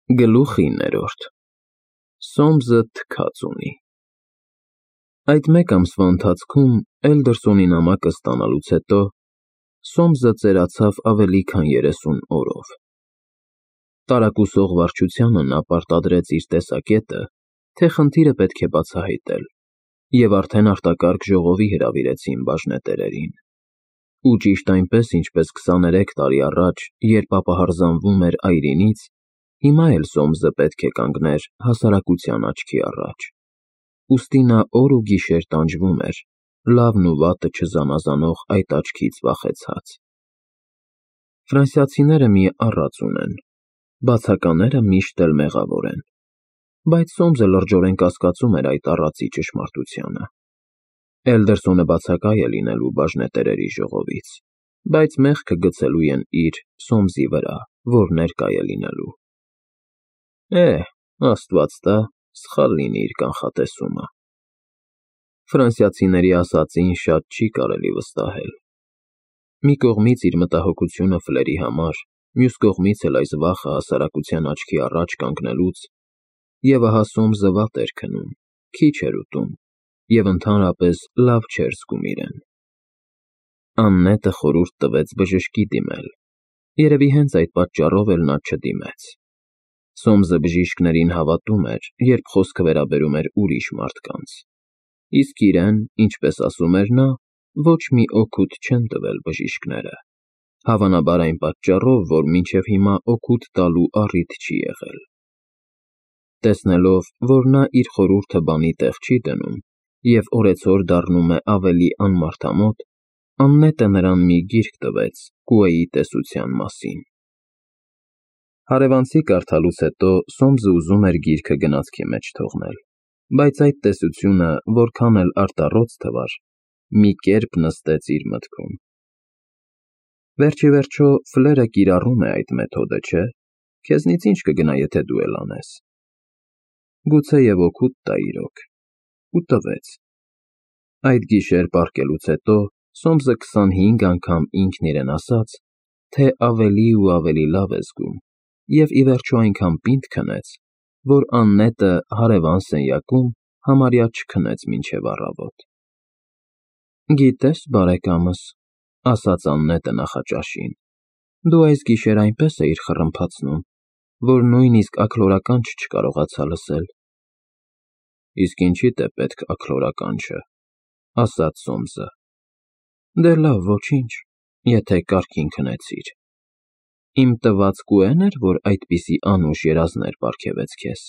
Գլուխ 9 Սոմզը թքած ունի։ Այդ մեկ ամսվա ընթացքում Էլդերսոնի նամակը ստանալուց հետո Սոմզը ծերացավ ավելի քան 30 օրով։ Տարակուսող վարչությանը նա պարտադրեց իր տեսակետը, թե խնդիրը պետք է բացահայտել, և արդեն արտակարգ ժողովի հրավիրեցին բաժնետերերին։ Ու ճիշտ այնպես, ինչպես 23 տարի առաջ, երբ ապահարզանվում էր այրինից, հիմա էլ Սոմզը պետք է կանգներ հասարակության աչքի առաջ։ Ուստի նա օր ու գիշեր տանջվում էր, լավն ու վատը չզանազանող այդ աչքից վախեցած։ Ֆրանսիացիները մի առած ունեն, բացակաները միշտ էլ մեղավոր են, բայց Սոմզը լրջորեն կասկածում էր այդ առածի ճշմարտությանը։ Էլդերսոնը բացակայ է լինելու բաժնետերերի ժողովից, բայց մեղքը գցելու են իր Սոմզի վրա, որ ներկա է լինելու։ Աստված տա, սխալ լինի իր կանխատեսումը։ Ֆրանսիացիների ասածին շատ չի կարելի վստահել։ Մի կողմից իր մտահոգությունը ֆլերի համար, մյուս կողմից էլ այս վախը հասարակության աչքի առաջ կանգնելուց, և ահա Սոմզը վատ էր քնում, քիչ էր ուտում, և ընդհանրապես լավ չէր զգում իրեն։ Աննետը խորհուրդ տվեց բժշկի դիմել, երևի հենց այդ պատճառով էլ նա չդիմեց։ Սոմզը բժիշկներին հավատում էր, երբ խոսքը վերաբերում էր ուրիշ մարդկանց, իսկ իրեն, ինչպես ասում էր նա, ոչ մի օգուտ չեն տվել բժիշկները, հավանաբար այն պատճառով, որ մինչև հիմա օգուտ տալու առիթ չի եղել։ Տեսնելով, որ նա իր խորհուրդը բանի տեղ չի դնում և օրեցօր դառնում է ավելի անմարդամոտ, Աննետը նրան մի գիրք տվեց կուեի տեսության մասին։ Հարևանցի կարդալուց հետո Սոմզը ուզում էր գիրքը գնացքի մեջ թողնել, բայց այդ տեսությունը, որքան էլ արտառոց թվար, մի կերպ նստեց իր մտքում։ Վերջիվերջո, ֆլերը կիրառում է այդ մեթոդը, չէ՞, քեզնից ինչ կգնա, եթե դու էլ անես։ Գուցեև օգուտ տա իրոք, ու տվեց։ Այդ գիշեր պառկելուց հետո Սոմզը 25 անգամ ինքն իրեն ասաց, թե ավելի ու ավելի լավ է զգում, և ի վերջո այնքան պինդ քնեց, որ Աննետը հարևան սենյակում համարյա չքնեց մինչև առավոտ։ Գիտես, բարեկամս, ասաց Աննետը նախաճաշին, դու այս գիշեր այնպես էիր խռմփացնում, որ նույնիսկ աքլորականջ չկարողացա լսել։ Իսկ ինչիդ է պետք աքլորականջը, ասաց Սոմզը։ Դե լավ, ոչինչ, եթե կարգին քնեցիր։ Իմ տված կուեն էր, որ այդպիսի անուշ երազներ պարգևեց քեզ։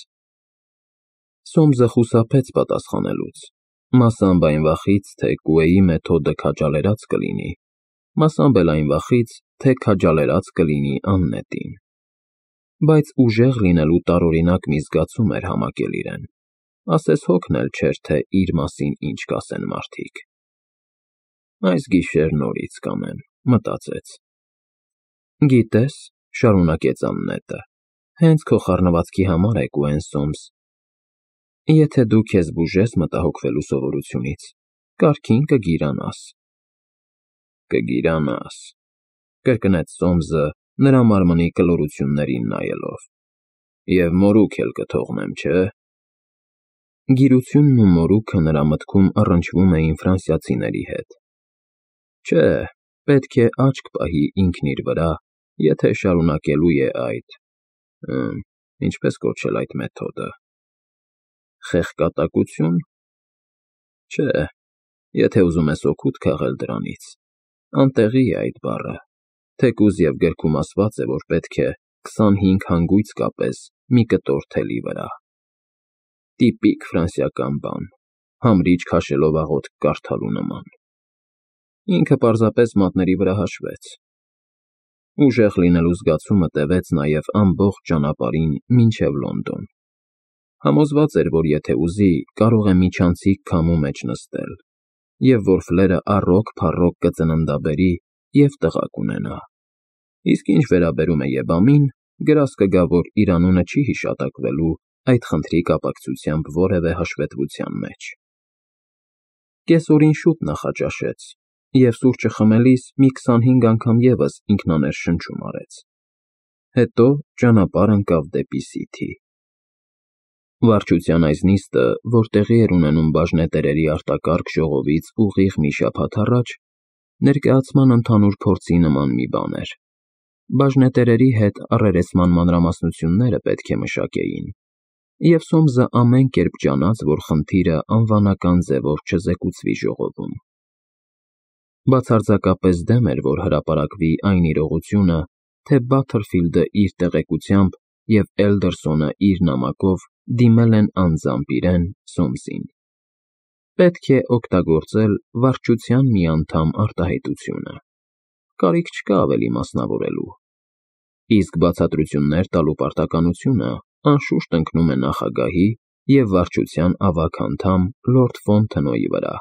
Սոմզը խուսափեց պատասխանելուց, մասամբ այն վախից, թե կուեի մեթոդը քաջալերած կլինի, մասամբ էլ այն վախից, թե քաջալերած կլինի Աննետին։ Բայց ուժեղ լինելու տարօրինակ մի զգացում էր համակել իրեն, ասես հոգն էլ չէր, թե իր մասին ինչ կասեն մարդիկ։ Այս գիշեր նորից կանեմ, մտածեց։ Գիտես, շարունակեց Աննետը, հենց քո խառնվածքի համար է կուեն, Սոմզ։ Եթե դու քեզ բուժես մտահոգվելու սովորությունից, կարգին կգիրանաս։ Կգիրանաս, կրկնեց Սոմզը, նրա մարմնի կլորություններին նայելով։ Եվ մորուք էլ կթողնեմ, չէ՞։ Գիրությունն ու մորուքը նրա մտքում առնչվում էին ֆրանսիացիների հետ։ Չէ, պետք է աչք պահի ինքն իր վրա, եթե շարունակելու է այդ… ինչպես կոչել այդ մեթոդը… Խեղկատակություն… Չէ, եթե ուզում ես օգուտ քաղել դրանից, անտեղի է այդ բառը, թեկուզ և գրքում ասված է, որ պետք է 25 հանգույց կապես մի կտոր թելի վրա։ Տիպիկ ֆրանսիական բան, համրիչ քաշելով աղոթք կարդալու նման։ Ինքը պարզապես մատների վրա հաշվեց։ Ուժեղ լինելու զգացումը տևեց նաև ամբողջ ճանապարհին մինչև Լոնդոն։ Համոզված էր, որ եթե ուզի, կարող է միջանցիկ քամու մեջ նստել, և որ ֆլերը առօգ-փառօգ կծննդաբերի և տղա կունենա։ Իսկ ինչ վերաբերում է Եբամին, գրազ կգա, որ իր անունը չի հիշատակվելու այդ խնդրի կապակցությամբ որևէ հաշվետվության մեջ։ Կեսօրին շուտ նախաճաշեց, և սուրճը խմելիս մի 25 անգամ ևս ինքնաներշնչում արեց։ հետո ճանապարհ ընկավ դեպի Սիթի։ Վարչության այս նիստը, որ տեղի էր ունենում բաժնետերերի արտակարգ ժողովից ուղիղ մի շաբաթ առաջ, ներկայացման ընդհանուր փորձի նման մի բան էր։ Բաժնետերերի հետ առերեսման մանրամասնությունները պետք է մշակեին, և Սոմսը ամեն կերպ ջանաց, որ խնդիրը անվանական ձևով չզեկուցվի ժողովում։ Բացարձակապես դեմ էր, որ հրապարակվի այն իրողությունը, թե Բաթերֆիլդը իր տեղեկությամբ և Էլդերսոնը իր նամակով դիմել են անձամբ իրեն՝ Սոմսին։ Պետք է օգտագործել վարչության մի անդամ արտահայտությունը։ Կարիք չկա ավելի մասնավորելու։ Իսկ բացատրություններ տալու պարտականությունը անշուշտ ընկնում է նախագահի և վարչության ավագ անդամ լորդ Ֆոնթենոյի վրա։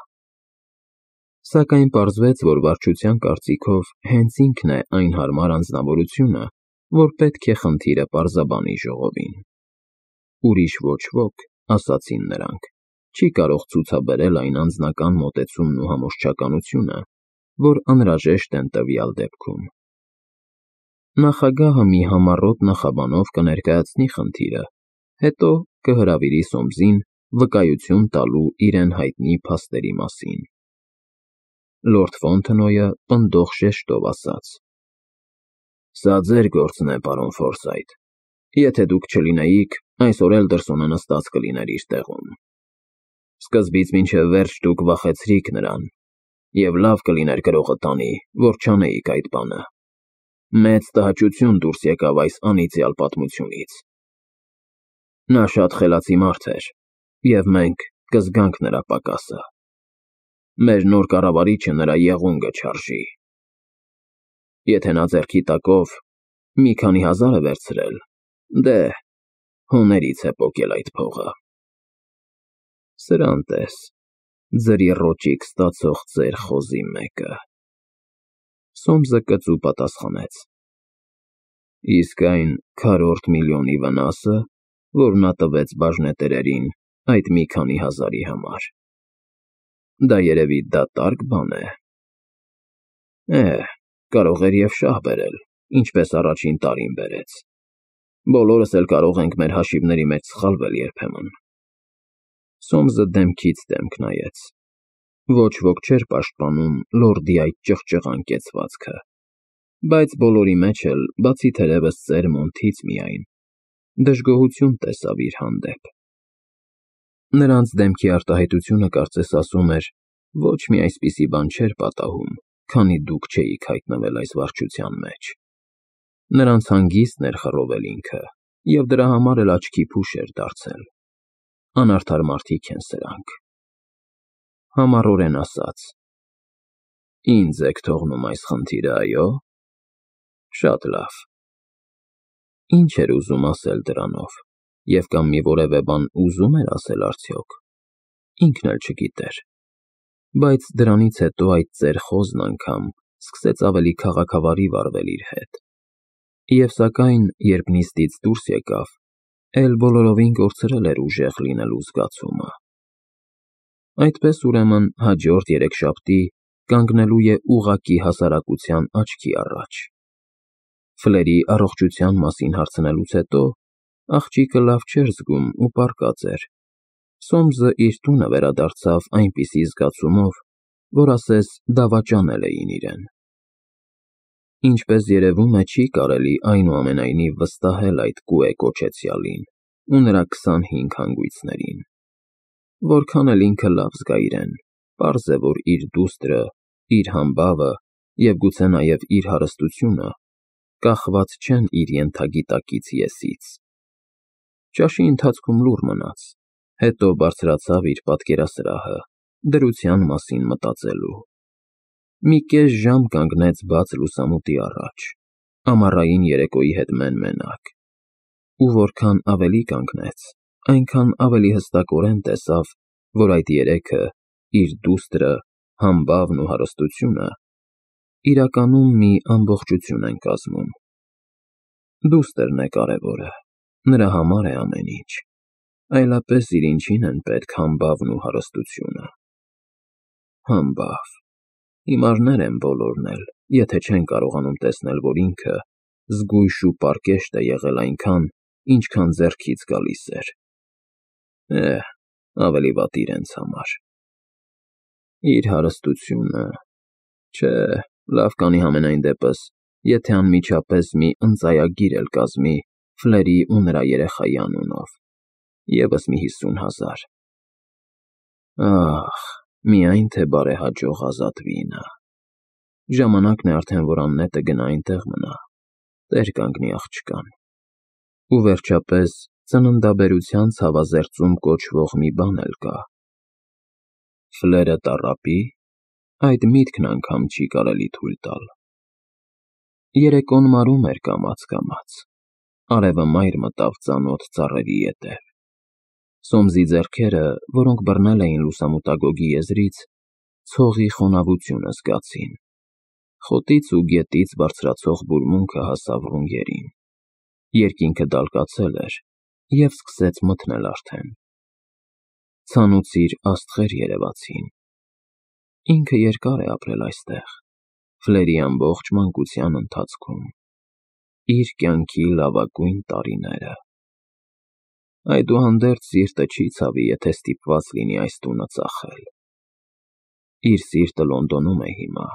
Սակայն պարզվեց, որ վարչության կարծիքով հենց ինքն է այն հարմար անձնավորությունը, որ պետք է խնդիրը պարզաբանի ժողովին։ Ուրիշ ոչ ոք, ասացին նրանք, չի կարող ցուցաբերել այն անձնական մոտեցումն ու համոզչականությունը, որ անհրաժեշտ են տվյալ դեպքում։ Նախագահը մի համառոտ նախաբանով կներկայացնի խնդիրը, հետո կհրավիրի Սոմսին վկայություն տալու իրեն հայտնի փաստերի մասին։ Լորդ Ֆոնթենոյը պնդող շեշտով ասաց. «Սա ձեր գործն է, պարոն Ֆորսայթ։ Եթե դուք չլինեիք, այսօր Էլդերսոնը նստած կլիներ իր տեղում։ Սկզբից մինչև վերջ դուք վախեցրիք նրան, և լավ կլիներ գրողը տանի, որ չանեիք այդ բանը։ Մեծ տհաճություն դուրս եկավ այս անիծյալ պատմությունից։ Նա շատ խելացի մարդ էր, և մենք կզգանք նրա պակասը։ Մեր նոր կառավարիչը նրա եղունգը չարժի։ Եթե նա ձեռքի տակով մի քանի հազար է վերցրել, դե, հոներից է պոկել այդ փողը։ Սրան տես, ձրի ռոճիկ ստացող ծեր խոզի մեկը»։ Սոմսը կծու պատասխանեց. «Իսկ այն քառորդ միլիոնի վնասը, որ նա տվեց բաժնետերերին այդ մի քանի հազարի համար, դա երևի դատարկ բան է։ Կարող էր և շահ բերել, ինչպես առաջին տարին բերեց։ Բոլորս էլ կարող ենք մեր հաշիվների մեջ սխալվել երբեմն»։ Սոմսը դեմքից դեմք նայեց։ Ոչ ոք չէր պաշտպանում լորդի այդ ճղճղան կեցվածքը, բայց բոլորի մեջ էլ, բացի թերևս ծեր Մոնթից միայն, դժգոհություն տեսավ իր հանդեպ։ Նրանց դեմքի արտահայտությունը կարծես ասում էր. ոչ մի այսպիսի բան չէր պատահում, քանի դուք չէիք հայտնվել այս վարչության մեջ։ Նրանց հանգիստն էր խռովել ինքը, և դրա համար էլ աչքի փուշ էր դարձել։ Անարդար մարդիկ են սրանք։ Համառորեն ասաց. «Ինձ եք թողնում այս խնդիրը, այո՞։ Շատ լավ»։ Ինչ էր ուզում ասել դրանով, և կամ մի որևէ բան ուզում էր ասել արդյոք։ Ինքն էլ չգիտեր։ Բայց դրանից հետո այդ ծեր խոզն անգամ սկսեց ավելի քաղաքավարի վարվել իր հետ։ Եվ սակայն, երբ նիստից դուրս եկավ, էլ բոլորովին կորցրել էր ուժեղ լինելու զգացումը։ Այդպես ուրեմն հաջորդ երեքշաբթի կանգնելու է ուղղակի հասարակության աչքի առաջ։ Ֆլերի առողջության մասին հարցնելուց հետո աղջիկը լավ չէր զգում ու պառկած էր։ Սոմսը իր տունը վերադարձավ այնպիսի զգացումով, որ ասես դավաճանել էին իրեն։ Ինչպես երևում է, չի կարելի այնուամենայնիվ վստահել այդ կուե կոչեցյալին ու նրա 25 հանգույցներին։ Որքան էլ ինքը լավ զգա իրեն, պարզ է, որ իր դուստրը, իր համբավը և գուցե նաև իր հարստությունը կախված չեն իր ենթագիտակից եսից։ Ճաշի ընթացքում լուռ մնաց, հետո բարձրացավ իր պատկերասրահը, դրության մասին մտածելու։ Մի կես ժամ կանգնեց բաց լուսամուտի առաջ, ամառային երեկոյի հետ մեն֊մենակ։ Ու որքան ավելի կանգնեց, այնքան ավելի հստակորեն տեսավ, որ այդ երեքը՝ իր դուստրը, համբավն ու հարստությունը, իրականում մի ամբողջություն են կազմում։ Դուստրն է կարևորը, նրա համար է ամեն ինչ, այլապես իր ինչին են պետք համբավն ու հարստությունը։ Համբավ։ Հիմարներ են բոլորն էլ, եթե չեն կարողանում տեսնել, որ ինքը զգույշ ու պարկեշտ է եղել այնքան, ինչքան ձեռքից գալիս էր։ Ավելի վատ իրենց համար։ Իր հարստությունը… Չէ, լավ կանի համենայն դեպս, եթե անմիջապես մի ընծայագիր էլ կազմի Ֆլերի ու նրա երեխայի անունով, ևս մի 50,000։ Ահ, միայն թե բարեհաջող ազատվի նա։ Ժամանակն է արդեն, որ աննետը գնա այնտեղ մնա, տեր կանգնի աղջկան։ Ու վերջապես ծննդաբերության ցավազերծում կոչվող մի բան էլ կա։ Ֆլերը տառապի, այդ միտքն անգամ չի կարելի թույլ տալ։ Երեկոն մարում էր կամաց, արևը մայր մտավ ծանոթ ծառերի ետև։ Սոմզի ձեռքերը, որոնք բռնել էին լուսամուտագոգի եզրից, ցողի խոնավությունը զգացին։ Խոտից ու գետից բարձրացող բուրմունքը հասավ ռունգերին։ Երկինքը դալկացել էր և սկսեց մթնել արդեն։ Ցանուցիր աստղեր երևացին։ Ինքը երկար է ապրել այստեղ, Ֆլերի ամբողջ մանկության ընթացքում, իր կյանքի լավագույն տարիները։ Այդուհանդերձ սիրտը չի ցավի, եթե ստիպված լինի այս տունը ծախել։ Իր սիրտը Լոնդոնում է հիմա։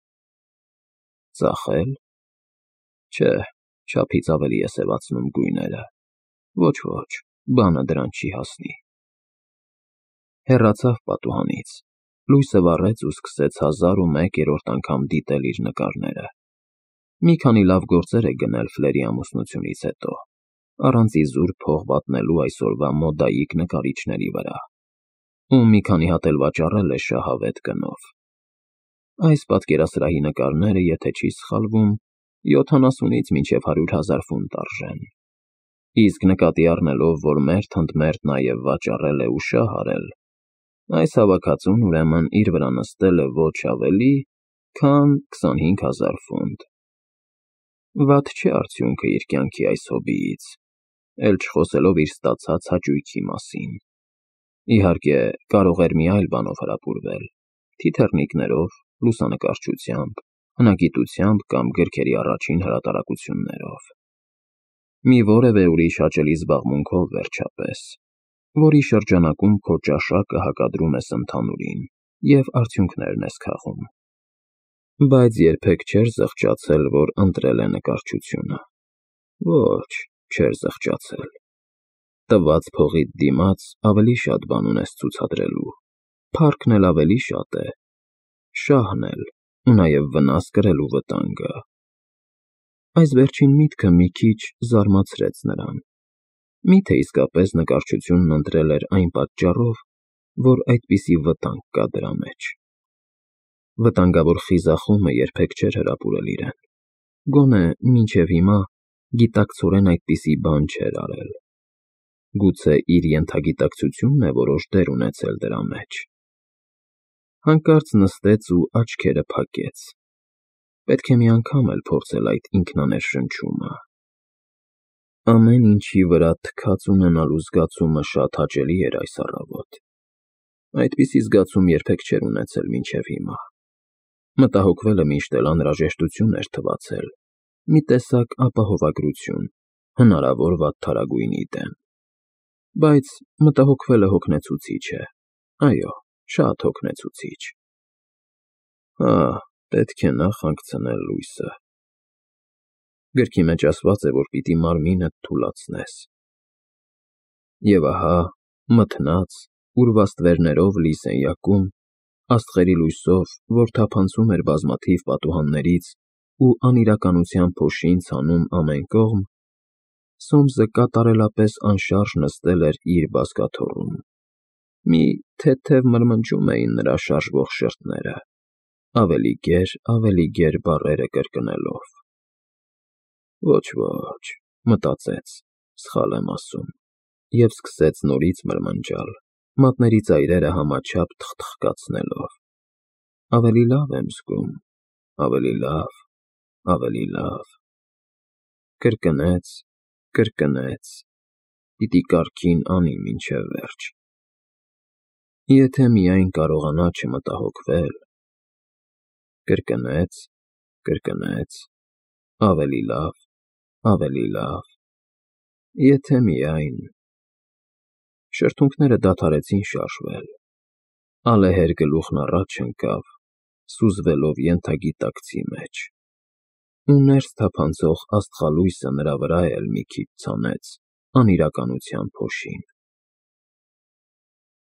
Ծախե՞լ։ Չէ, չափից ավելի է սևացնում գույները։ Ոչ, բանը դրան չի հասնի։ Հեռացավ պատուհանից, լույսը վառեց ու սկսեց 1001-րդ անգամ դիտել իր նկարները։ Մի քանի լավ գործեր է գնել Ֆլերի ամուսնությունից հետո, առանց իզուր փող վատնելու այսօրվա մոդայիկ նկարիչների վրա, ու մի քանի հատ էլ վաճառել է շահավետ գնով։ Այս պատկերասրահի նկարները, եթե չի սխալվում, 70-ից մինչև 100,000 ֆունտ արժեն։ Իսկ նկատի առնելով, որ մերթ ընդ մերթ նաև վաճառել է ու շահ արել, այս հավաքածուն ուրեմն իր վրա նստել է ոչ ավելի, քան 25,000 ֆունտ։ Վատ չէ արդյունքը իր կյանքի այս հոբբիից, էլ չխոսելով իր ստացած հաճույքի մասին։ Իհարկե, կարող էր մի այլ բանով հրապուրվել՝ թիթեռնիկներով, լուսանկարչությամբ, հնագիտությամբ կամ գրքերի առաջին հրատարակություններով։ Մի որևէ ուրիշ հաճելի զբաղմունքով վերջապես, որի շրջանակում քո ճաշակը հակադրում ես ընդհանուրին և արդյունքներն ես քաղում։ Բայց երբեք չէր զղջացել, որ ընտրել է նկարչությունը։ Ոչ, չէր զղջացել։ Տված փողիդ դիմաց ավելի շատ բան ունես ցուցադրելու, փառքն էլ ավելի շատ է, շահն էլ, ու նաև վնաս կրելու վտանգը։ Այս վերջին միտքը մի քիչ զարմացրեց նրան։ Մի՞թե իսկապես նկարչությունն ընտրել էր այն պատճառով, որ այդպիսի վտանգ կա դրա մեջ։ Վտանգավոր խիզախումը երբեք չէր հրապուրել իրեն, գոնե մինչև հիմա գիտակցորեն այդպիսի բան չէր արել։ Գուցե իր ենթագիտակցությունն է որոշ դեր ունեցել դրա մեջ։ Հանկարծ նստեց ու աչքերը փակեց։ Պետք է մի անգամ էլ փորձել այդ ինքնաներշնչումը։ Ամեն ինչի վրա թքած ունենալու զգացումը շատ հաճելի էր այս առավոտ։ Այդպիսի զգացում երբեք չէր ունեցել մինչև հիմա։ Մտահոգվելը միշտ էլ անհրաժեշտություն էր թվացել, մի տեսակ ապահովագրություն, հնարավոր վատթարագույնի դեմ։ Բայց մտահոգվելը հոգնեցուցիչ է, այո, շատ հոգնեցուցիչ։ Պետք է նախ հանգցնել լույսը։ Գրքի մեջ ասված է, որ պիտի մարմինդ թուլացնես։ Եվ ահա, մթնած, ուրվա ստվերներով լի սենյակում, աստղերի լույսով, որ թափանցում էր բազմաթիվ պատուհաններից ու անիրականության փոշին ցանում ամեն կողմ, Սոմսը կատարելապես անշարժ նստել էր իր բազկաթոռում։ Մի թեթև մրմնջում էին նրա շարժվող շրթները, ավելի գեր բառերը կրկնելով։ Ոչ, մտածեց, սխալ եմ ասում, և սկսեց նորից մրմնջալ, մատների ծայրերը համաչափ թխթխկացնելով։ Ավելի լավ եմ զգում, ավելի լավ։ Կրկնեց, պիտի կարգին անի մինչև վերջ։ Եթե միայն կարողանա չմտահոգվել։ Կրկնեց, ավելի լավ, ավելի լավ, եթե միայն… Շրթունքները դադարեցին շարժվել, ալեհեր գլուխն առաջ ընկավ, սուզվելով ենթագիտակցի մեջ, ու ներս թափանցող աստղալույսը նրա վրա էլ մի քիչ ցանեց անիրականության փոշին։